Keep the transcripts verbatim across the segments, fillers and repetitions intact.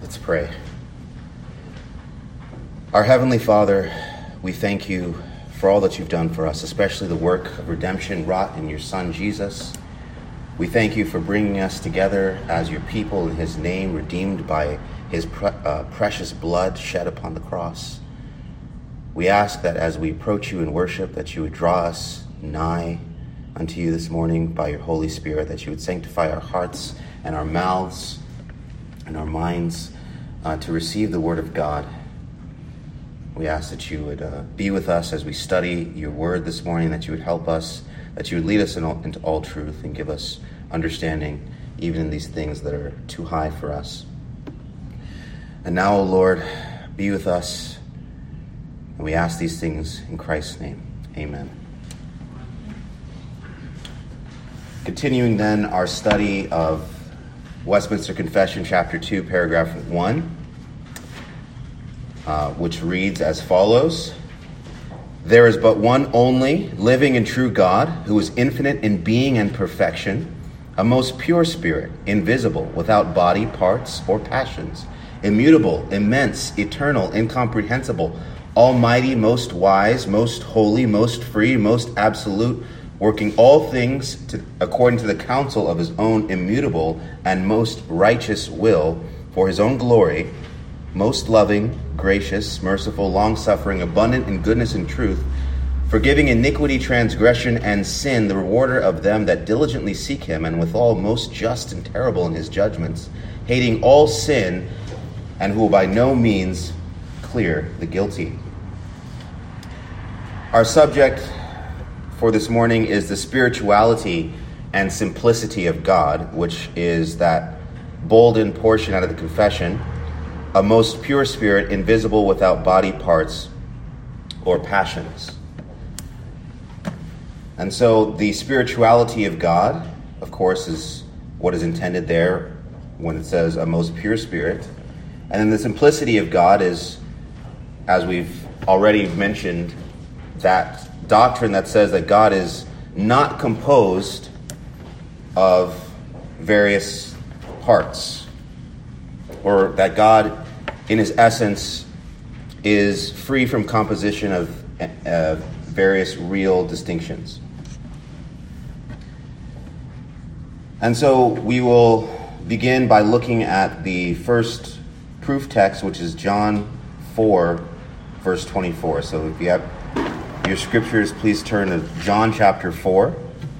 Let's pray. Our Heavenly Father, we thank you for all that you've done for us, especially the work of redemption wrought in your Son, Jesus. We thank you for bringing us together as your people in his name, redeemed by his pre- uh, precious blood shed upon the cross. We ask that as we approach you in worship, that you would draw us nigh unto you this morning by your Holy Spirit, that you would sanctify our hearts and our mouths and our minds uh, to receive the word of God. We ask that you would uh, be with us as we study your word this morning, that you would help us, that you would lead us in all, into all truth and give us understanding even in these things that are too high for us. And now, O Lord, be with us, and we ask these things in Christ's name. Amen. Continuing then our study of Westminster Confession, chapter two, paragraph one. Uh, which reads as follows: There is but one only, living and true God, who is infinite in being and perfection, a most pure spirit, invisible, without body, parts, or passions, immutable, immense, eternal, incomprehensible, almighty, most wise, most holy, most free, most absolute, working all things to, according to the counsel of his own immutable and most righteous will, for his own glory, most loving, gracious, merciful, long-suffering, abundant in goodness and truth, forgiving iniquity, transgression, and sin, the rewarder of them that diligently seek him, and withal most just and terrible in his judgments, hating all sin, and who will by no means clear the guilty. Our subject for this morning is the spirituality and simplicity of God, which is that bolden portion out of the confession: a most pure spirit, invisible, without body, parts, or passions. And so the spirituality of God, of course, is what is intended there when it says a most pure spirit. And then the simplicity of God is, as we've already mentioned, that doctrine that says that God is not composed of various parts, or that God, in his essence, is free from composition of uh, various real distinctions. And so we will begin by looking at the first proof text, which is John four, verse twenty-four. So if you have your scriptures, please turn to John chapter four.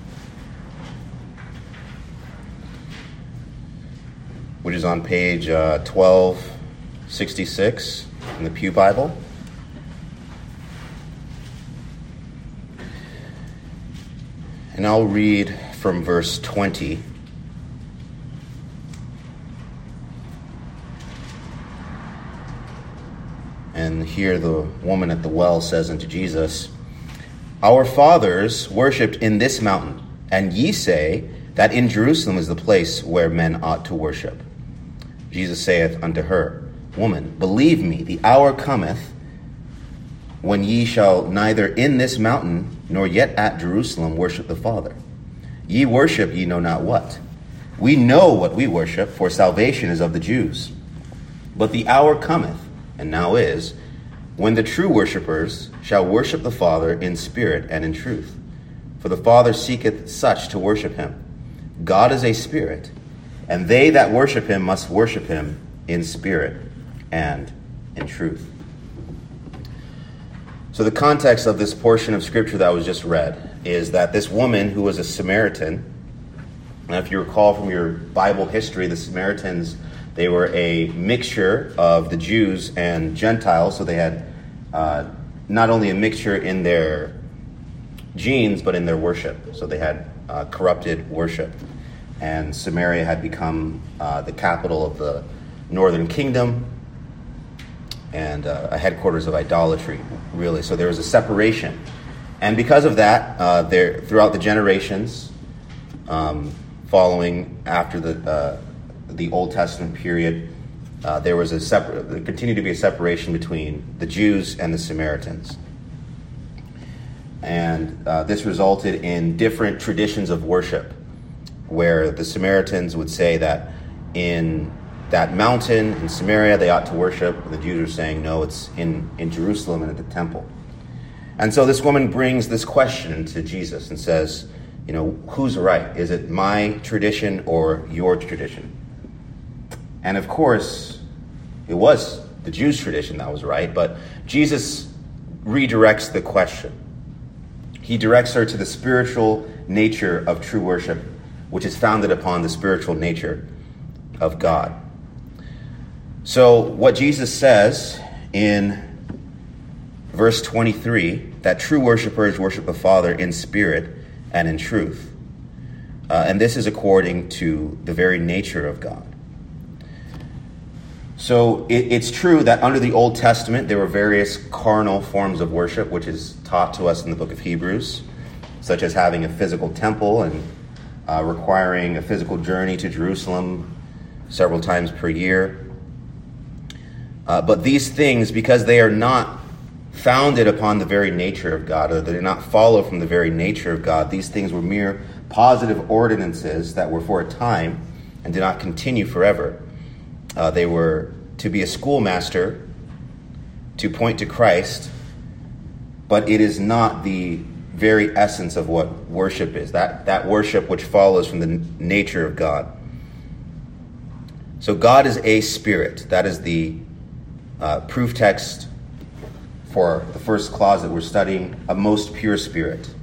Which is on page uh, twelve sixty-six in the Pew Bible. And I'll read from verse twenty. And here the woman at the well says unto Jesus, Our fathers worshipped in this mountain, and ye say that in Jerusalem is the place where men ought to worship. Jesus saith unto her, Woman, believe me, the hour cometh when ye shall neither in this mountain nor yet at Jerusalem worship the Father. Ye worship ye know not what. We know what we worship, for salvation is of the Jews. But the hour cometh, and now is, when the true worshippers shall worship the Father in spirit and in truth. For the Father seeketh such to worship him. God is a spirit, and they that worship him must worship him in spirit and in truth. So the context of this portion of scripture that was just read is that this woman who was a Samaritan, and if you recall from your Bible history, the Samaritans, they were a mixture of the Jews and Gentiles, so they had uh, not only a mixture in their genes, but in their worship. So they had uh, corrupted worship. And Samaria had become uh, the capital of the northern kingdom and uh, a headquarters of idolatry, really. So there was a separation. And because of that, uh, there throughout the generations um, following after the uh, the Old Testament period, uh, there was a separate, there continued to be a separation between the Jews and the Samaritans. And uh, this resulted in different traditions of worship, where the Samaritans would say that in that mountain in Samaria they ought to worship. And the Jews are saying, no, it's in, in Jerusalem and at the temple. And so this woman brings this question to Jesus and says, you know, who's right? Is it my tradition or your tradition? And of course, it was the Jews' tradition that was right, but Jesus redirects the question. He directs her to the spiritual nature of true worship, which is founded upon the spiritual nature of God. So what Jesus says in verse twenty-three, that true worshipers worship the Father in spirit and in truth. Uh, and this is according to the very nature of God. So it, it's true that under the Old Testament, there were various carnal forms of worship, which is taught to us in the book of Hebrews, such as having a physical temple and uh, requiring a physical journey to Jerusalem several times per year. Uh, but these things, because they are not founded upon the very nature of God, or they do not follow from the very nature of God, these things were mere positive ordinances that were for a time and did not continue forever. Uh, they were to be a schoolmaster, to point to Christ, but it is not the very essence of what worship is, that, that worship which follows from the n- nature of God. So God is a spirit. That is the uh, proof text for the first clause that we're studying, a most pure spirit.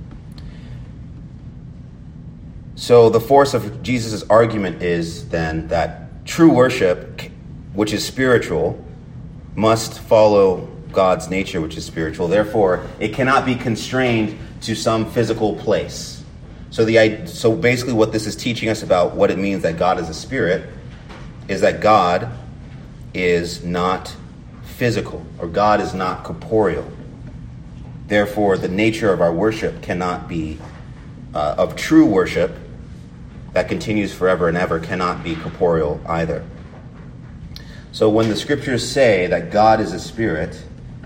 So the force of Jesus' argument is then that true worship, which is spiritual, must follow God's nature, which is spiritual. Therefore, it cannot be constrained to some physical place. So the so basically what this is teaching us about what it means that God is a spirit is that God is not physical, or God is not corporeal. Therefore, the nature of our worship cannot be, uh, of true worship that continues forever and ever, cannot be corporeal either. So when the scriptures say that God is a spirit,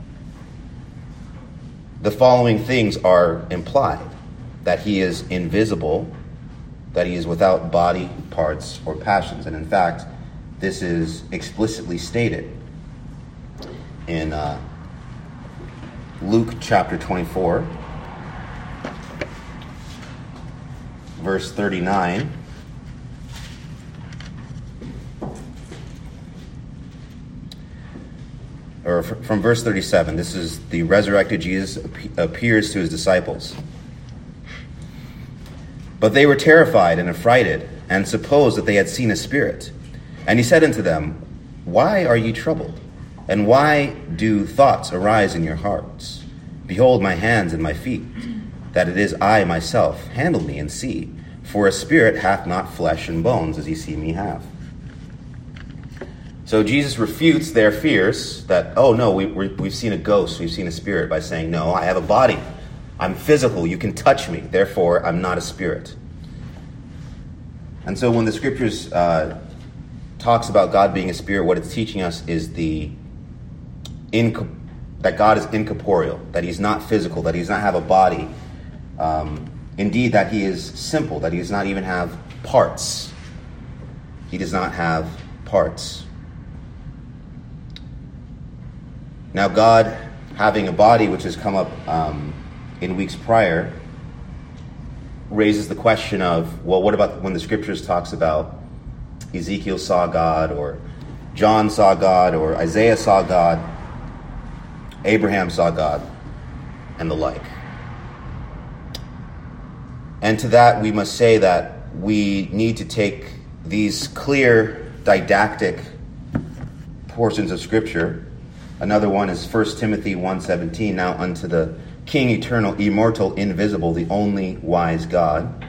the following things are implied: that he is invisible, that he is without body, parts, or passions. And in fact, this is explicitly stated in uh, Luke chapter twenty-four, verse thirty-nine. Or from verse thirty-seven, this is the resurrected Jesus appears to his disciples. But they were terrified and affrighted, and supposed that they had seen a spirit. And he said unto them, Why are ye troubled? And why do thoughts arise in your hearts? Behold my hands and my feet, that it is I myself. Handle me and see. For a spirit hath not flesh and bones, as ye see me have. So Jesus refutes their fears that, oh no, we, we, we've seen a ghost, we've seen a spirit, by saying, no, I have a body. I'm physical, you can touch me, therefore I'm not a spirit. And so when the scriptures uh, talks about God being a spirit, what it's teaching us is the inco- that God is incorporeal, that he's not physical, that he does not have a body. Um, indeed, that he is simple, that he does not even have parts. He does not have parts. Now, God having a body, which has come up um, in weeks prior, raises the question of, well, what about when the scriptures talks about Ezekiel saw God, or John saw God, or Isaiah saw God, Abraham saw God, and the like. And to that, we must say that we need to take these clear didactic portions of Scripture. Another one is First Timothy one seventeen, now unto the King, eternal, immortal, invisible, the only wise God.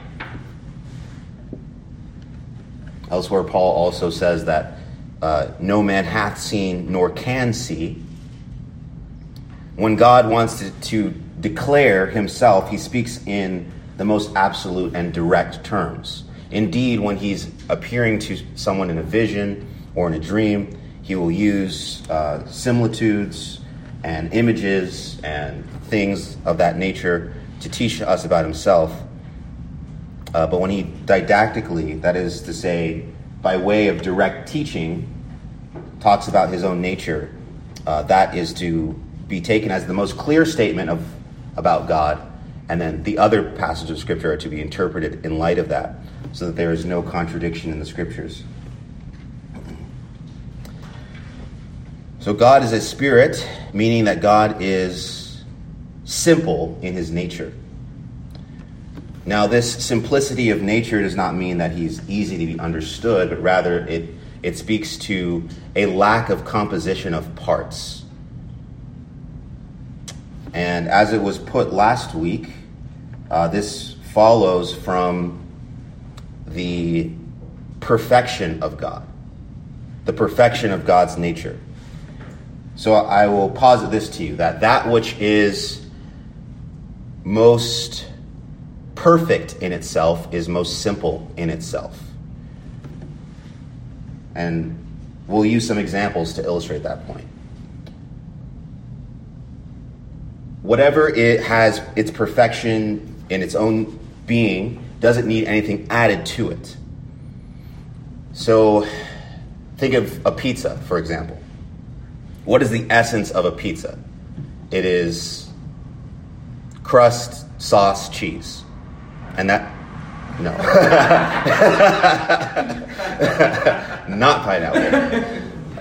Elsewhere, Paul also says that uh, no man hath seen nor can see. When God wants to, to declare himself, he speaks in the most absolute and direct terms. Indeed, when he's appearing to someone in a vision or in a dream, he will use uh, similitudes and images and things of that nature to teach us about himself. Uh, but when he didactically, that is to say, by way of direct teaching, talks about his own nature, uh, that is to be taken as the most clear statement of about God, and then the other passages of Scripture are to be interpreted in light of that, so that there is no contradiction in the Scriptures. So God is a spirit, meaning that God is simple in his nature. Now, this simplicity of nature does not mean that he's easy to be understood, but rather it, it speaks to a lack of composition of parts. And as it was put last week, uh, this follows from the perfection of God, the perfection of God's nature. So I will posit this to you, that that which is most perfect in itself is most simple in itself. And we'll use some examples to illustrate that point. Whatever it has its perfection in its own being doesn't need anything added to it. So think of a pizza, for example. What is the essence of a pizza? It is crust, sauce, cheese. And that, no. Not pineapple.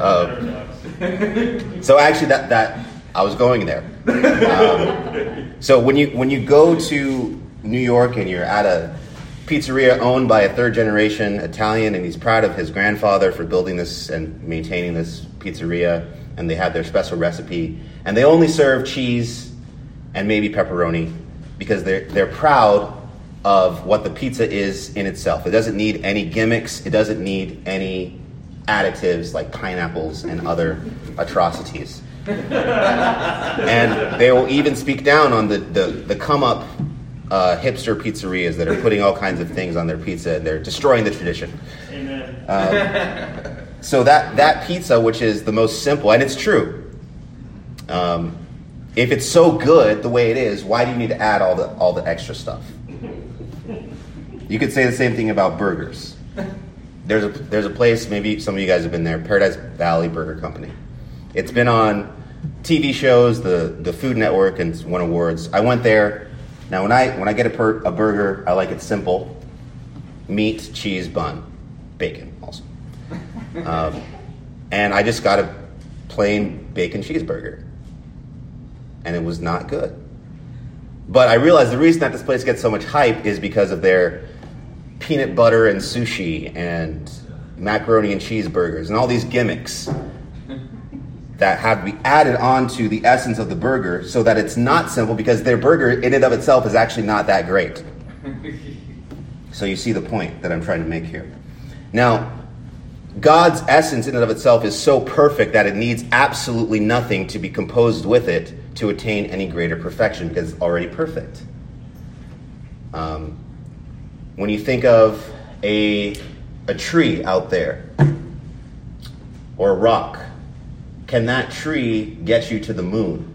Uh, so actually that, that, I was going there. Um, so when you when you go to New York and you're at a pizzeria owned by a third generation Italian, and he's proud of his grandfather for building this and maintaining this pizzeria, and they have their special recipe, and they only serve cheese and maybe pepperoni because they're they're proud of what the pizza is in itself. It doesn't need any gimmicks. It doesn't need any additives like pineapples and other atrocities. And they will even speak down on the, the, the come-up uh, hipster pizzerias that are putting all kinds of things on their pizza, and they're destroying the tradition. Amen. Um, so that, that pizza, which is the most simple, and it's true, um, if it's so good the way it is, why do you need to add all the all the extra stuff? You could say the same thing about burgers. There's a there's a place, maybe some of you guys have been there, Paradise Valley Burger Company. It's been on T V shows, the, the Food Network, and won awards. I went there. Now, when I when I get a, per, a burger, I like it simple: meat, cheese, bun, bacon, also. Um, and I just got a plain bacon cheeseburger, and it was not good. But I realized the reason that this place gets so much hype is because of their peanut butter and sushi and macaroni and cheeseburgers and all these gimmicks that have to be added on to the essence of the burger so that it's not simple, because their burger in and of itself is actually not that great. So you see the point that I'm trying to make here. Now, God's essence in and of itself is so perfect that it needs absolutely nothing to be composed with it to attain any greater perfection, because it's already perfect. Um, when you think of a, a tree out there, or a rock, can that tree get you to the moon?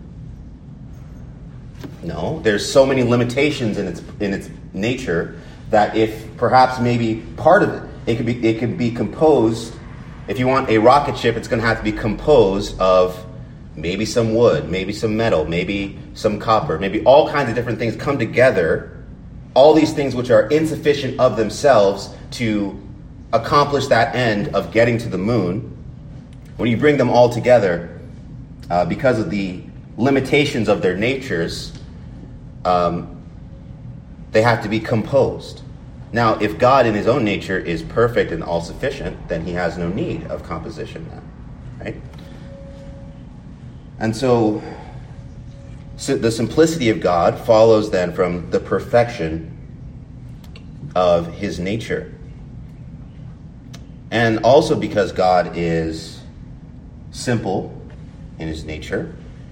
No. There's so many limitations in its in its nature that if perhaps maybe part of it, it could be it could be composed. If you want a rocket ship, it's going to have to be composed of maybe some wood, maybe some metal, maybe some copper, maybe all kinds of different things come together. All these things which are insufficient of themselves to accomplish that end of getting to the moon. When you bring them all together, uh, because of the limitations of their natures, um, they have to be composed. Now, if God in his own nature is perfect and all-sufficient, then he has no need of composition then, right? And so, so the simplicity of God follows then from the perfection of his nature. And also because God is simple in his nature,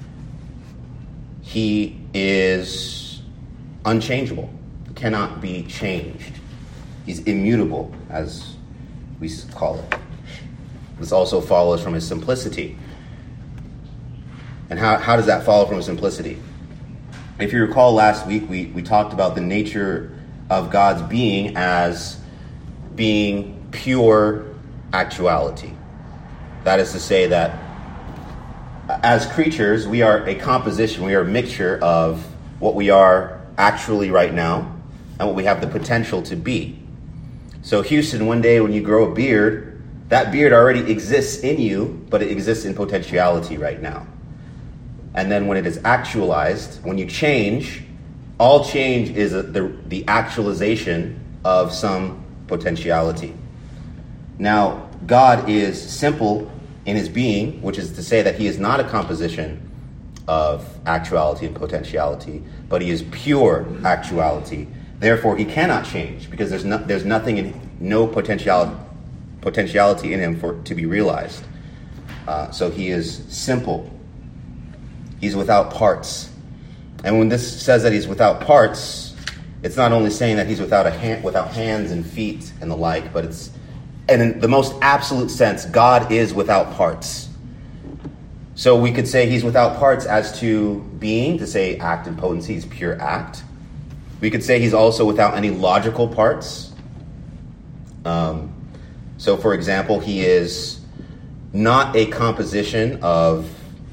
he is unchangeable, cannot be changed. He's immutable, as we call it. This also follows from his simplicity. And how, how does that follow from his simplicity? If you recall last week, we, we talked about the nature of God's being as being pure actuality. That is to say that as creatures, we are a composition, we are a mixture of what we are actually right now and what we have the potential to be. So Houston, one day when you grow a beard, that beard already exists in you, but it exists in potentiality right now. And then when it is actualized, when you change, all change is a, the, the actualization of some potentiality. Now, God is simple in his being, which is to say that he is not a composition of actuality and potentiality, but he is pure actuality. Therefore, he cannot change because there's no, there's nothing in no potentiality potentiality in him for to be realized. Uh, so he is simple. He's without parts. And when this says that he's without parts, it's not only saying that he's without a hand, without hands and feet and the like, but it's, and in the most absolute sense, God is without parts. So we could say he's without parts as to being, to say act and potency, he's pure act. We could say he's also without any logical parts. Um, so, for example, he is not a composition of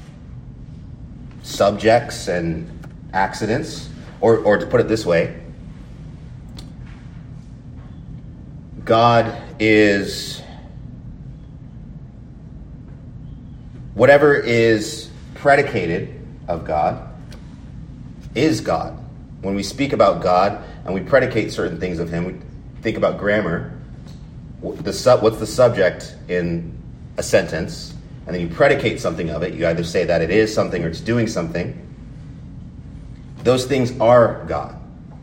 subjects and accidents, or, or to put it this way, God is whatever is predicated of God is God. When we speak about God and we predicate certain things of him, we think about grammar. The sub, what's the subject in a sentence? And then you predicate something of it. You either say that it is something or it's doing something. Those things are God.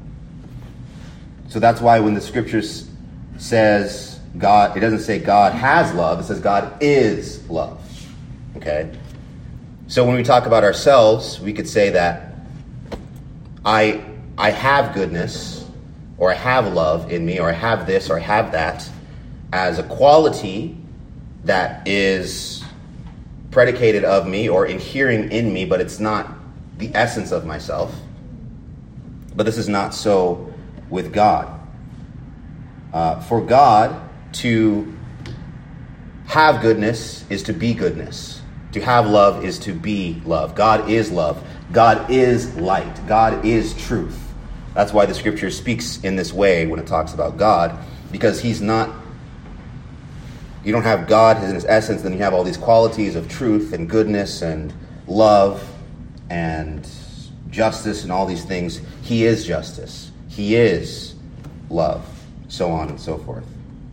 So that's why when the scriptures says God, it doesn't say God has love. It says God is love. Okay? So when we talk about ourselves, we could say that I I have goodness, or I have love in me, or I have this, or I have that, as a quality that is predicated of me or inhering in me, but it's not the essence of myself. But this is not so with God. Uh, for God to have goodness is to be goodness. To have love is to be love. God is love. God is light. God is truth. That's why the scripture speaks in this way when it talks about God, because he's not, you don't have God in his essence, then you have all these qualities of truth and goodness and love and justice and all these things. He is justice. He is love, so on and so forth.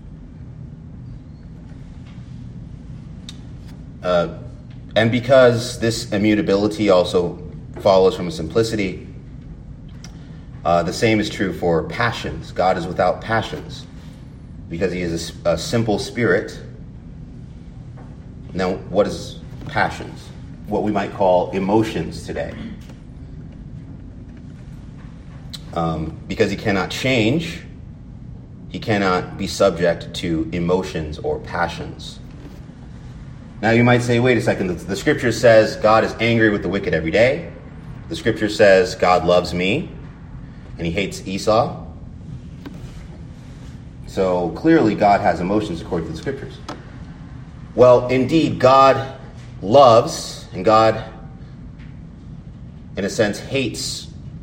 Uh, and because this immutability also follows from a simplicity, uh, the same is true for passions. God is without passions because he is a, a simple spirit. Now, what is passions? What we might call emotions today. Um, because he cannot change, he cannot be subject to emotions or passions. Now you might say, wait a second, the, the scripture says God is angry with the wicked every day. The scripture says God loves me and he hates Esau. So clearly God has emotions according to the scriptures. Well, indeed, God loves and God, in a sense, hates.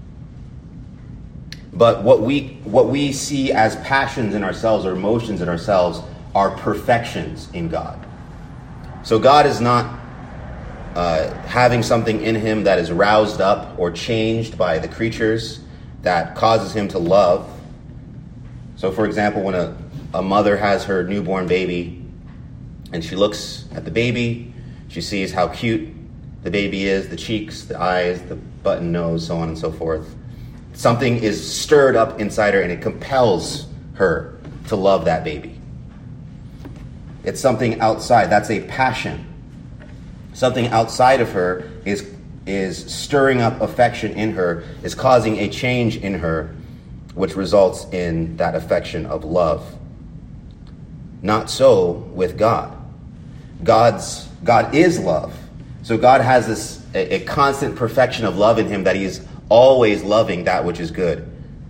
But what we what we see as passions in ourselves or emotions in ourselves are perfections in God. So God is not uh, having something in him that is roused up or changed by the creatures that causes him to love. So, for example, when a, a mother has her newborn baby and she looks at the baby, she sees how cute the baby is, the cheeks, the eyes, the button nose, so on and so forth. Something is stirred up inside her and it compels her to love that baby. It's something outside. That's a passion. Something outside of her is, is stirring up affection in her, is causing a change in her, which results in that affection of love. Not so with God. God's God is love. So God has this a, a constant perfection of love in him, that he is always loving that which is good.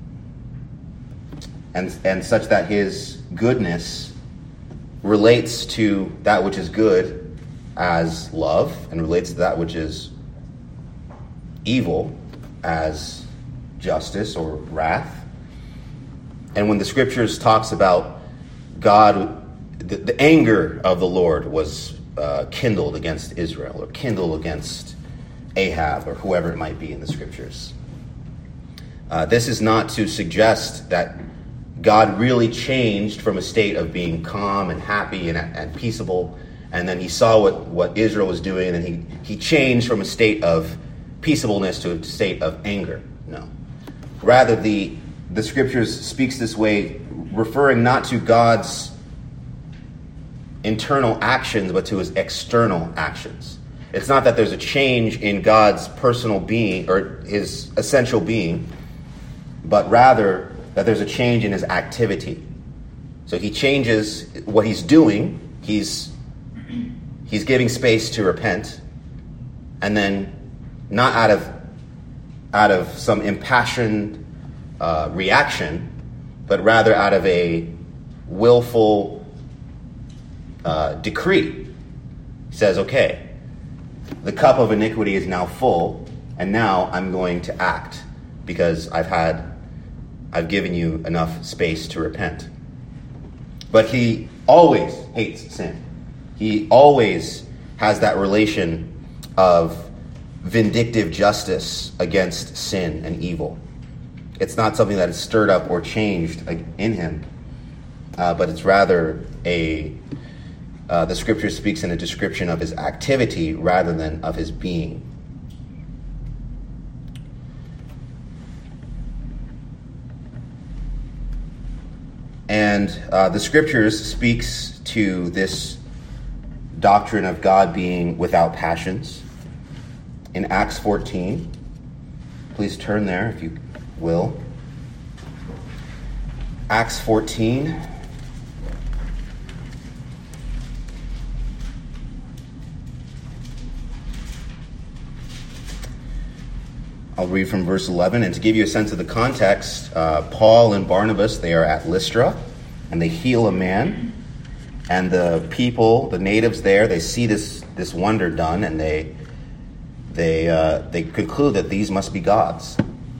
And, and such that his goodness relates to that which is good as love and relates to that which is evil as justice or wrath. And when the scriptures talks about God, the, the anger of the Lord was uh, kindled against Israel, or kindled against Ahab, or whoever it might be in the scriptures. Uh, this is not to suggest that God really changed from a state of being calm and happy and, and peaceable, and then he saw what, what Israel was doing, and he, he changed from a state of peaceableness to a state of anger. No. Rather, the, the scriptures speaks this way, referring not to God's internal actions, but to his external actions. It's not that there's a change in God's personal being or his essential being, but rather that there's a change in his activity. So he changes what he's doing. He's he's giving space to repent, and then not out of out of some impassioned uh, reaction, but rather out of a willful uh, decree. He says, okay, the cup of iniquity is now full, and now I'm going to act because I've had, I've given you enough space to repent. But he always hates sin. He always has that relation of vindictive justice against sin and evil. It's not something that is stirred up or changed in him, uh, but it's rather a, uh, the scripture speaks in a description of his activity rather than of his being. And uh, the scriptures speaks to this doctrine of God being without passions. In Acts fourteen, please turn there if you will. Acts fourteen. I'll read from verse eleven, and to give you a sense of the context, uh, Paul and Barnabas, they are at Lystra, and they heal a man, and the people, the natives there, they see this this wonder done, and they they uh, they conclude that these must be gods.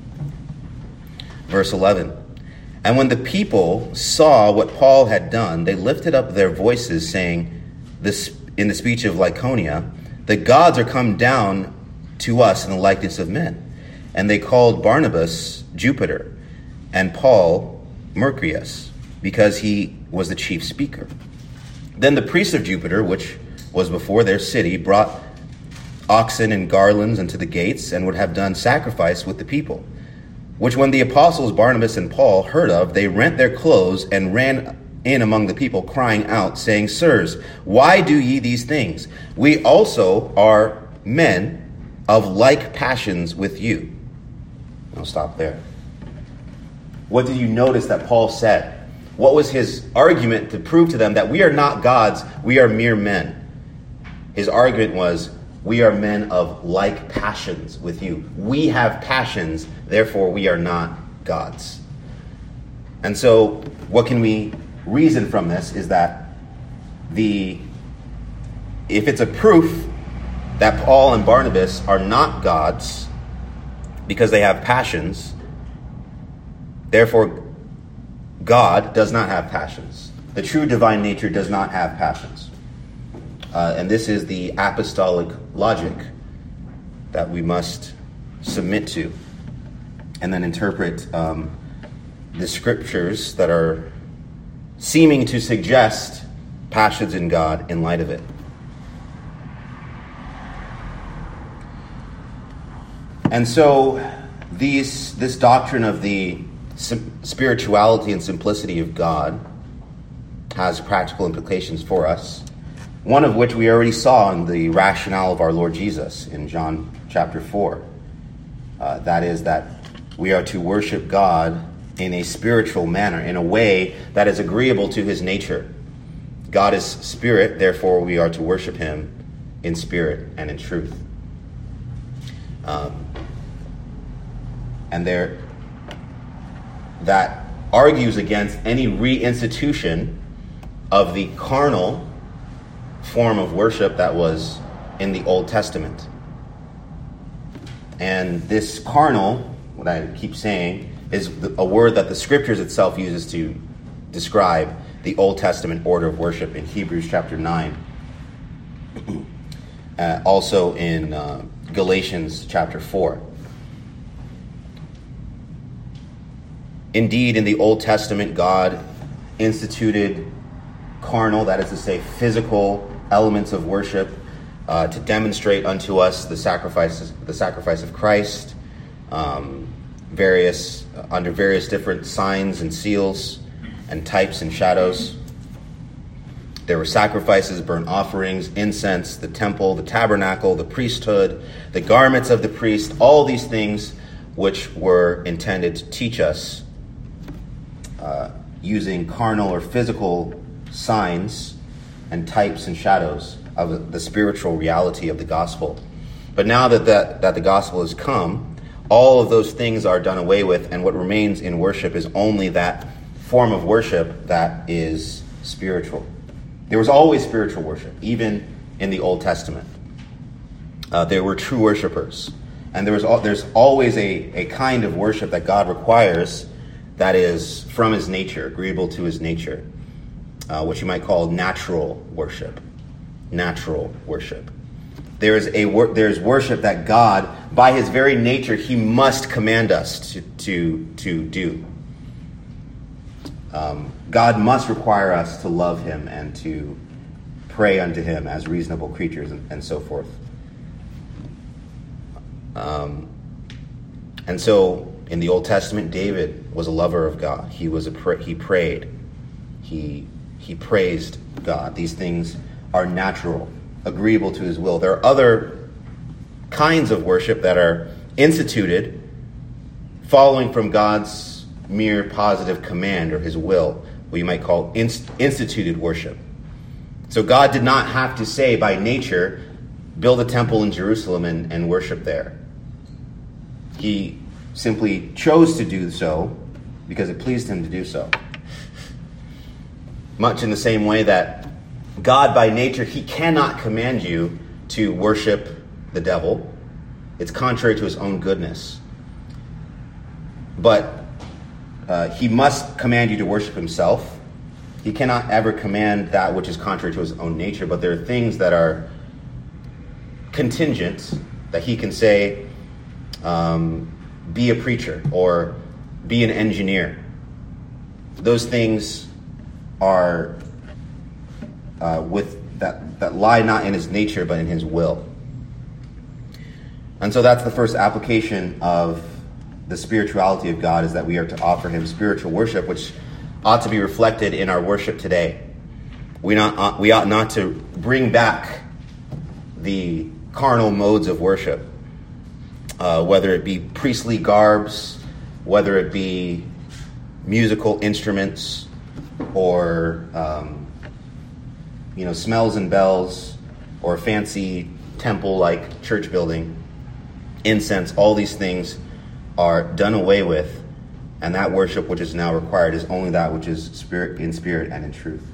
Verse eleven, and when the people saw what Paul had done, they lifted up their voices, saying, this in the speech of Lycaonia, the gods are come down to us in the likeness of men. And they called Barnabas Jupiter, and Paul Mercurius, because he was the chief speaker. Then the priests of Jupiter, which was before their city, brought oxen and garlands unto the gates, and would have done sacrifice with the people. Which when the apostles Barnabas and Paul heard of, they rent their clothes and ran in among the people, crying out, saying, Sirs, why do ye these things? We also are men of like passions with you. I'll stop there. What did you notice that Paul said? What was his argument to prove to them that we are not gods, we are mere men? His argument was, we are men of like passions with you. We have passions, therefore we are not gods. And so what can we reason from this is that the if it's a proof that Paul and Barnabas are not gods because they have passions, therefore God does not have passions. The true divine nature does not have passions. Uh, and this is the apostolic logic that we must submit to and then interpret um, the scriptures that are seeming to suggest passions in God in light of it. And so these this doctrine of the spirituality and simplicity of God has practical implications for us, one of which we already saw in the rationale of our Lord Jesus in John chapter four. Uh, that is that we are to worship God in a spiritual manner, in a way that is agreeable to his nature. God is spirit, therefore we are to worship him in spirit and in truth. Um, and there, that argues against any reinstitution of the carnal form of worship that was in the Old Testament. And this carnal, what I keep saying, is a word that the Scriptures itself uses to describe the Old Testament order of worship in Hebrews chapter nine. uh, also in uh, Galatians chapter four. Indeed, in the Old Testament, God instituted carnal, that is to say, physical elements of worship uh, to demonstrate unto us the sacrifice, the sacrifice of Christ, um, various uh, under various different signs and seals and types and shadows. There were sacrifices, burnt offerings, incense, the temple, the tabernacle, the priesthood, the garments of the priest, all these things which were intended to teach us uh, using carnal or physical signs and types and shadows of the spiritual reality of the gospel. But now that, that, that the gospel has come, all of those things are done away with, and what remains in worship is only that form of worship that is spiritual. There was always spiritual worship, even in the Old Testament. Uh, there were true worshipers. And there was al- there's always a, a kind of worship that God requires that is from his nature, agreeable to his nature, uh, what you might call natural worship. Natural worship. There is a wor- there's worship that God, by his very nature, he must command us to, to, to do. Um, God must require us to love him and to pray unto him as reasonable creatures and, and so forth. Um, and so in the Old Testament, David was a lover of God. He was a pr- he prayed. He he praised God. These things are natural, agreeable to his will. There are other kinds of worship that are instituted following from God's mere positive command or his will, what you might call inst- instituted worship. So God did not have to say by nature, build a temple in Jerusalem and, and worship there. He simply chose to do so because it pleased him to do so. Much in the same way that God by nature, he cannot command you to worship the devil. It's contrary to his own goodness. But uh, he must command you to worship himself. He cannot ever command that which is contrary to his own nature, but there are things that are contingent that he can say, um, be a preacher or be an engineer. Those things are uh, with that, that lie not in his nature but in his will. And so that's the first application of the spirituality of God, is that we are to offer him spiritual worship, which ought to be reflected in our worship today. We not we ought not to bring back the carnal modes of worship, uh, whether it be priestly garbs, whether it be musical instruments, or um, you know, smells and bells, or fancy temple-like church building, incense. All these things are done away with, and that worship which is now required is only that which is spirit in spirit and in truth.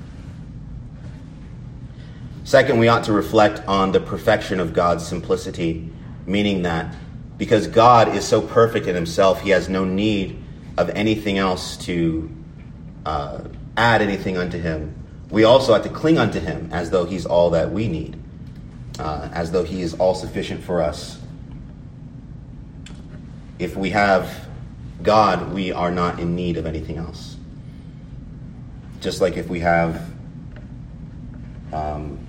Second, we ought to reflect on the perfection of God's simplicity, meaning that because God is so perfect in himself, he has no need of anything else to uh, add anything unto him. We also have to cling unto him as though he's all that we need, uh, as though he is all sufficient for us. If we have God, we are not in need of anything else. Just like if we have, um,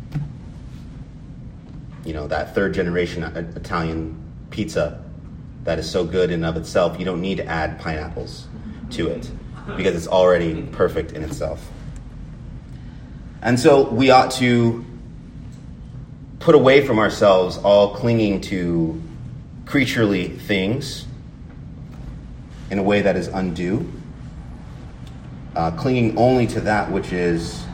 you know, that third generation Italian pizza that is so good in and of itself, you don't need to add pineapples to it because it's already perfect in itself. And so we ought to put away from ourselves all clinging to creaturely things in a way that is undue, uh, clinging only to that which is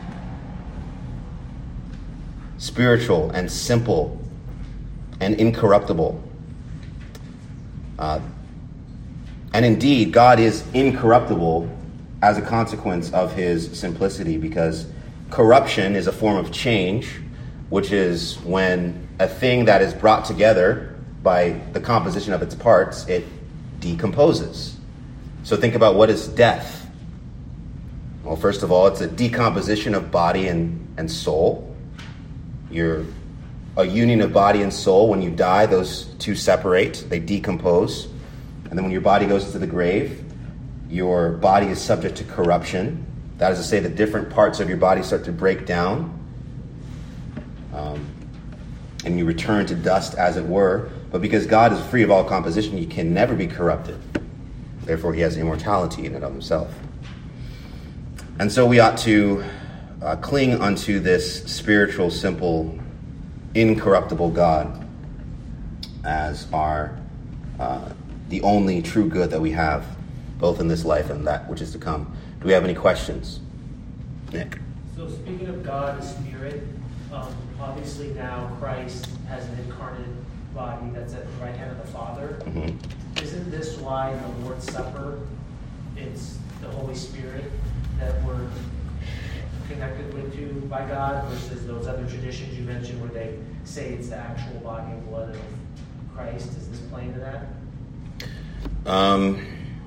spiritual and simple and incorruptible. Uh, and indeed, God is incorruptible as a consequence of his simplicity, because corruption is a form of change, which is when a thing that is brought together by the composition of its parts, it decomposes. So think about, what is death? Well, first of all, it's a decomposition of body and, and soul. You're a union of body and soul. When you die, those two separate, they decompose. And then when your body goes into the grave, your body is subject to corruption. That is to say, the different parts of your body start to break down. Um, and you return to dust, as it were. But because God is free of all composition, he can never be corrupted. Therefore, he has immortality in and of himself. And so we ought to uh, cling unto this spiritual, simple, incorruptible God as our uh, the only true good that we have, both in this life and that which is to come. Do we have any questions? Nick? So speaking of God, the Spirit, um, obviously now Christ has an incarnate body that's at the right hand of the Father. Mm-hmm. Isn't this why in the Lord's Supper it's the Holy Spirit that we're connected with to by God versus those other traditions you mentioned where they say it's the actual body and blood of Christ? Is this playing to that? Um,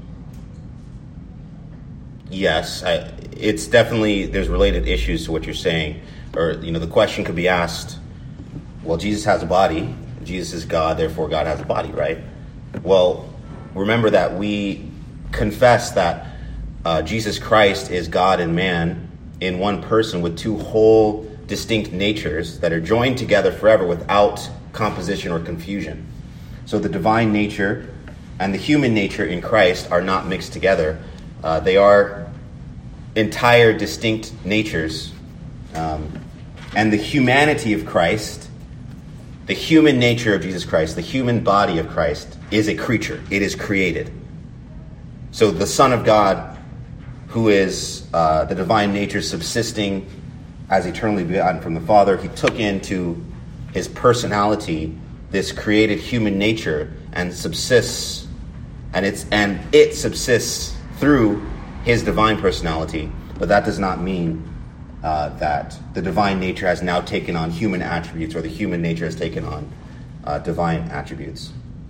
yes, I, it's definitely, there's related issues to what you're saying. Or, you know, the question could be asked, well, Jesus has a body. Jesus is God, therefore God has a body, right? Well, remember that we confess that uh, Jesus Christ is God and man in one person with two whole distinct natures that are joined together forever without composition or confusion. So the divine nature and the human nature in Christ are not mixed together. Uh, they are entire distinct natures. Um, and the humanity of Christ, the human nature of Jesus Christ, the human body of Christ is a creature. It is created. So the Son of God, who is uh, the divine nature subsisting as eternally begotten from the Father, he took into his personality this created human nature and subsists, and it's and it subsists through his divine personality. But that does not mean uh, that the divine nature has now taken on human attributes, or the human nature has taken on uh, divine attributes.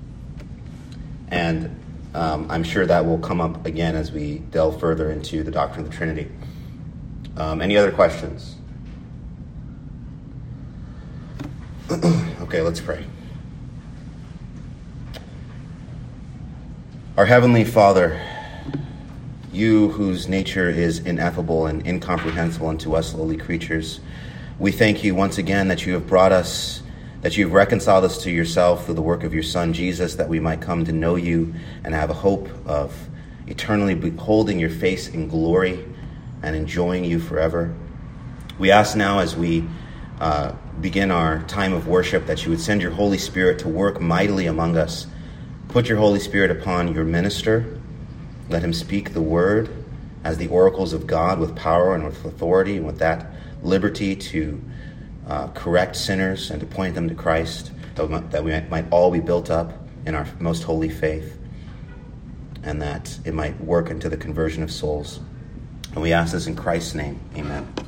And um, I'm sure that will come up again as we delve further into the doctrine of the Trinity. Um, any other questions? Okay, let's pray. Our Heavenly Father, you whose nature is ineffable and incomprehensible unto us lowly creatures, we thank you once again that you have brought us, that you've reconciled us to yourself through the work of your Son, Jesus, that we might come to know you and have a hope of eternally beholding your face in glory and enjoying you forever. We ask now as we uh, begin our time of worship that you would send your Holy Spirit to work mightily among us. Put your Holy Spirit upon your minister. Let him speak the word as the oracles of God with power and with authority and with that liberty to uh, correct sinners and to point them to Christ, that we might all be built up in our most holy faith, and that it might work into the conversion of souls. And we ask this in Christ's name. Amen.